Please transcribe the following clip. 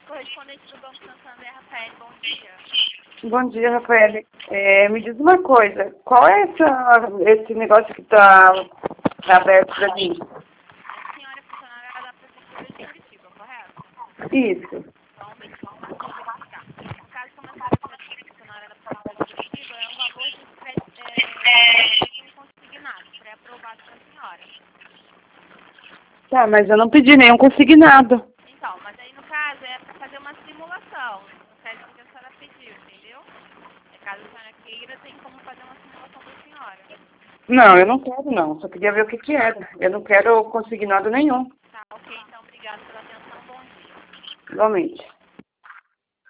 correspondente do Banco Santander, Rafael, bom dia. Bom dia, Rafael. Me diz uma coisa, qual é esse negócio que está aberto para mim? A senhora é funcionária da Prefeitura de Curitiba, correto? Isso. Só um minutinho para verificar. No caso, como a senhora é funcionária da Prefeitura de Curitiba, é um valor de consignado, pré-aprovado pela senhora. Tá, mas eu não pedi nenhum consignado. Então, mas aí no caso é para fazer uma simulação, no crédito que a senhora pediu, entendeu? Caso a senhora queira, tem como fazer uma simulação para a senhora. Não, eu não quero não, só queria ver o que era. Eu não quero consignado nenhum. Tá, ok, então obrigada pela atenção, bom dia. Igualmente.